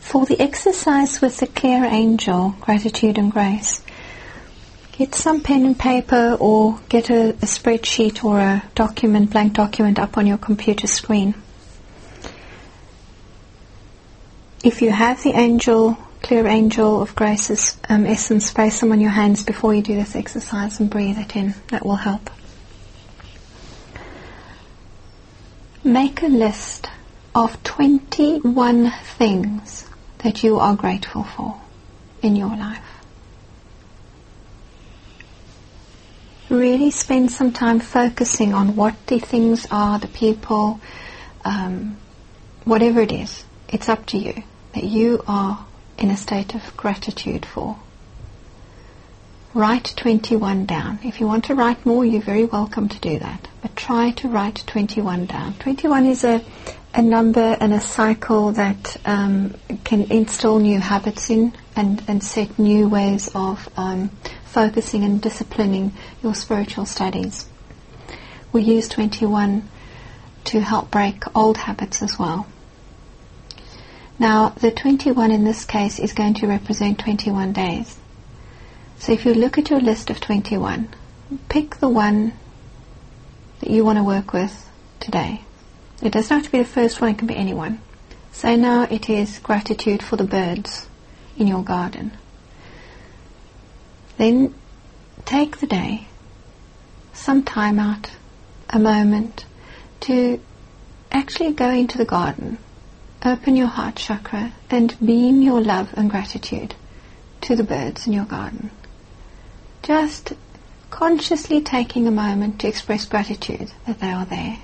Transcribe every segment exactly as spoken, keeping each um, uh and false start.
For the exercise with the clear angel, gratitude and grace, get some pen and paper or get a, a spreadsheet or a document, blank document up on your computer screen. If you have the angel, clear angel of grace's um, essence, place them on your hands before you do this exercise and breathe it in. That will help. Make a list of twenty-one things that you are grateful for in your life. Really spend some time focusing on what the things are, the people, um, whatever it is. It's up to you, that you are in a state of gratitude for. Write twenty-one down. If you want to write more, you're very welcome to do that. But try to write twenty-one down. twenty-one is a, a number and a cycle that um, can instill new habits in and, and set new ways of um, focusing and disciplining your spiritual studies. We use twenty-one to help break old habits as well. Now, the twenty-one in this case is going to represent twenty-one days. So if you look at your list of twenty-one, pick the one that you want to work with today. It doesn't have to be the first one, it can be anyone. Say now it is gratitude for the birds in your garden. Then take the day, some time out, a moment, to actually go into the garden, open your heart chakra and beam your love and gratitude to the birds in your garden. Just consciously taking a moment to express gratitude that they are there.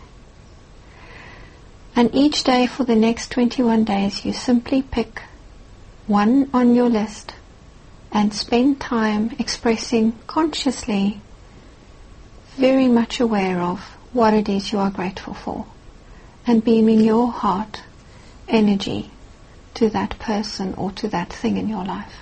And each day for the next twenty-one days you simply pick one on your list and spend time expressing consciously, very much aware of what it is you are grateful for, and beaming your heart energy to that person or to that thing in your life.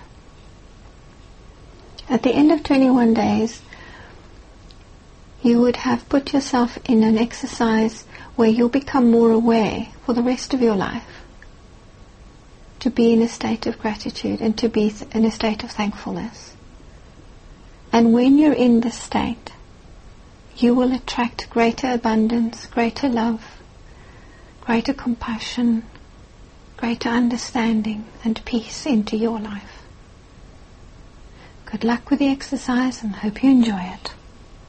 At the end of twenty-one days, you would have put yourself in an exercise where you'll become more aware for the rest of your life to be in a state of gratitude and to be th- in a state of thankfulness. And when you're in this state, you will attract greater abundance, greater love, greater compassion, greater understanding and peace into your life. Good luck with the exercise and hope you enjoy it.